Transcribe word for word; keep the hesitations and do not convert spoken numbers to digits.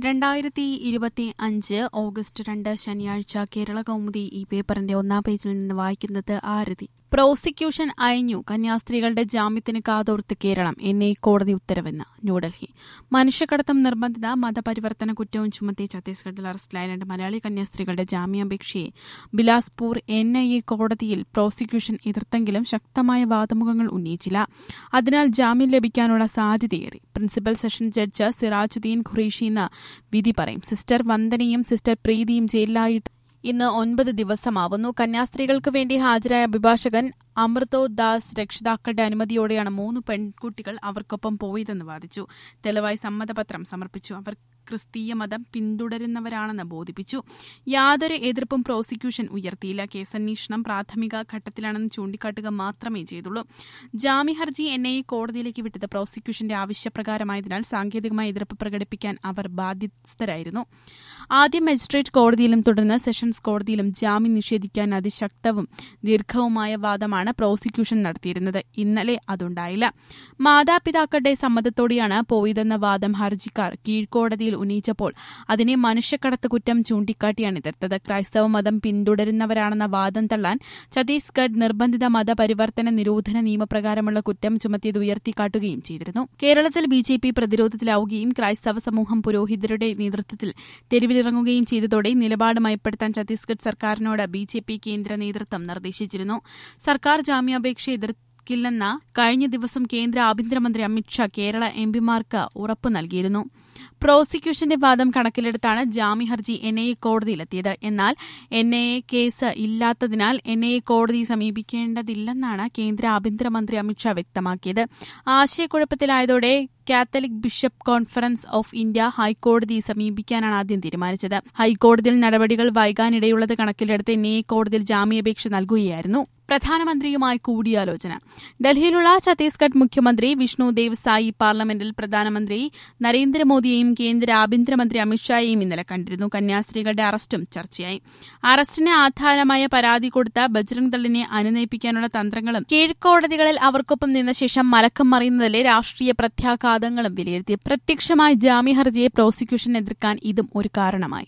രണ്ടായിരത്തി ഇരുപത്തി അഞ്ച് ഓഗസ്റ്റ് രണ്ട് ശനിയാഴ്ച കേരള കൗമുദി ഈ പേപ്പറിന്റെ ഒന്നാം പേജിൽ നിന്ന് വായിക്കുന്നത് ആരതി. പ്രോസിക്യൂഷൻ അയഞ്ഞു, കന്യാസ്ത്രീകളുടെ ജാമ്യത്തിന് കാതോർത്ത് കേരളം, എൻ ഐ കോടതി ഉത്തരവെന്ന് ന്യൂഡൽഹി. മനുഷ്യക്കടത്തം നിർബന്ധിത മതപരിവർത്തന കുറ്റവും ചുമത്തി ഛത്തീസ്ഗഡിൽ അറസ്റ്റിലായ രണ്ട് മലയാളി കന്യാസ്ത്രീകളുടെ ജാമ്യാപേക്ഷയെ ബിലാസ്പൂർ എൻ ഐ എ കോടതിയിൽ പ്രോസിക്യൂഷൻ എതിർത്തെങ്കിലും ശക്തമായ വാദമുഖങ്ങൾ ഉന്നയിച്ചില്ല. അതിനാൽ ജാമ്യം ലഭിക്കാനുള്ള സാധ്യതയേറി. Principal session judge Sirajuddin Qureshi ഇന്ന് വിധി പറയും. സിസ്റ്റർ വന്ദനയും സിസ്റ്റർ പ്രീതിയും ജയിലിലായിട്ട് ഇന്ന് ഒൻപത് ദിവസമാവുന്നു. കന്യാസ്ത്രീകൾക്ക് വേണ്ടി ഹാജരായ അഭിഭാഷകൻ അമൃതോ ദാസ് രക്ഷിതാക്കളുടെ അനുമതിയോടെയാണ് മൂന്ന് പെൺകുട്ടികൾ അവർക്കൊപ്പം പോയതെന്ന് വാദിച്ചു. തെളിവായി സമ്മതപത്രം സമർപ്പിച്ചു. അവർ ക്രിസ്തീയ മതം പിന്തുടരുന്നവരാണെന്ന് ബോധിപ്പിച്ചു. യാതൊരു എതിർപ്പും പ്രോസിക്യൂഷൻ ഉയർത്തിയില്ല. കേസന്വേഷണം പ്രാഥമിക ഘട്ടത്തിലാണെന്ന് ചൂണ്ടിക്കാട്ടുക മാത്രമേ ചെയ്തുള്ളൂ. ജാമ്യ ഹർജി എൻ ഐ എ കോടതിയിലേക്ക് വിട്ടത് പ്രോസിക്യൂഷന്റെ ആവശ്യപ്രകാരമായതിനാൽ സാങ്കേതികമായി എതിർപ്പ് പ്രകടിപ്പിക്കാൻ അവർ ബാധ്യസ്ഥരായിരുന്നു. ആദ്യം മജിസ്ട്രേറ്റ് കോടതിയിലും തുടർന്ന് സെഷൻസ് കോടതിയിലും ജാമ്യം നിഷേധിക്കാൻ അതിശക്തവും ദീർഘവുമായ വാദമാണ് പ്രോസിക്യൂഷൻ നടത്തിയിരുന്നത്. ഇന്നലെ അതുണ്ടായില്ല. മാതാപിതാക്കളുടെ സമ്മതത്തോടെയാണ് പോയതെന്ന വാദം ഹർജിക്കാർ കീഴ്ക്കോടതിയിൽ ഉന്നയിച്ചപ്പോൾ അതിനെ മനുഷ്യക്കടത്ത് കുറ്റം ചൂണ്ടിക്കാട്ടിയാണ് എതിർത്തത്. ക്രൈസ്തവ മതം പിന്തുടരുന്നവരാണെന്ന വാദം തള്ളാൻ ഛത്തീസ്ഗഡ് നിർബന്ധിത മതപരിവർത്തന നിരോധന നിയമപ്രകാരമുള്ള കുറ്റം ചുമത്തിയത് ഉയർത്തിക്കാട്ടുകയും ചെയ്തിരുന്നു. കേരളത്തിൽ ബി ജെ പി പ്രതിരോധത്തിലാവുകയും ക്രൈസ്തവ സമൂഹം പുരോഹിതരുടെ നേതൃത്വത്തിൽ തെരുവിലിറങ്ങുകയും ചെയ്തതോടെ നിലപാട് മയപ്പെടുത്താൻ ഛത്തീസ്ഗഡ് സർക്കാരിനോട് ബി ജെ പി കേന്ദ്ര നേതൃത്വം നിർദ്ദേശിച്ചിരുന്നു. സർക്കാർ ജാമ്യാപേക്ഷ എതിർക്കില്ലെന്ന കഴിഞ്ഞ ദിവസം കേന്ദ്ര ആഭ്യന്തരമന്ത്രി അമിത്ഷാ കേരള എം പിമാർക്ക് ഉറപ്പ് നൽകിയിരുന്നു. പ്രോസിക്യൂഷന്റെ വാദം കണക്കിലെടുത്താണ് ജാമ്യ ഹർജി എൻ ഐ എ കോടതിയിലെത്തിയത്. എന്നാൽ എൻ ഐ എ കേസ് ഇല്ലാത്തതിനാൽ എൻ ഐ എ കോടതി സമീപിക്കേണ്ടതില്ലെന്നാണ് കേന്ദ്ര ആഭ്യന്തരമന്ത്രി അമിത്ഷാ വ്യക്തമാക്കിയത്. ആശയക്കുഴപ്പത്തിലായതോടെ Catholic bishop conference of India ഹൈക്കോടതി സമീപിക്കാനാണ് ആദ്യം തീരുമാനിച്ചത്. ഹൈക്കോടതിയിൽ നടപടികൾ വൈകാനിടയുള്ളത് കണക്കിലെടുത്ത് എൻ ഐ എ കോടതിയിൽ ജാമ്യാപേക്ഷ നൽകുകയായിരുന്നു. പ്രധാനമന്ത്രിയുമായി കൂടിയാലോചന. ഡൽഹിയിലുള്ള ഛത്തീസ്ഗഡ് മുഖ്യമന്ത്രി വിഷ്ണു ദേവ് സായി പാർലമെന്റിൽ പ്രധാനമന്ത്രി നരേന്ദ്രമോദിയെയും കേന്ദ്ര ആഭ്യന്തരമന്ത്രി അമിത്ഷായെയും ഇന്നലെ കണ്ടിരുന്നു. കന്യാസ്ത്രീകളുടെ അറസ്റ്റും ചർച്ചയായി. അറസ്റ്റിന് ആധാരമായ പരാതി കൊടുത്ത ബജ്രംഗ് ദളിനെ അനുനയിപ്പിക്കാനുള്ള തന്ത്രങ്ങളും കീഴ്ക്കോടതികളിൽ അവർക്കൊപ്പം നിന്ന ശേഷം മലക്കം മറിയുന്നതിലെ രാഷ്ട്രീയ പ്രത്യാഘാതങ്ങളും വിലയിരുത്തി. പ്രത്യക്ഷമായി ജാമ്യ ഹർജിയെ പ്രോസിക്യൂഷൻ എതിർക്കാൻ ഇതും ഒരു കാരണമായി.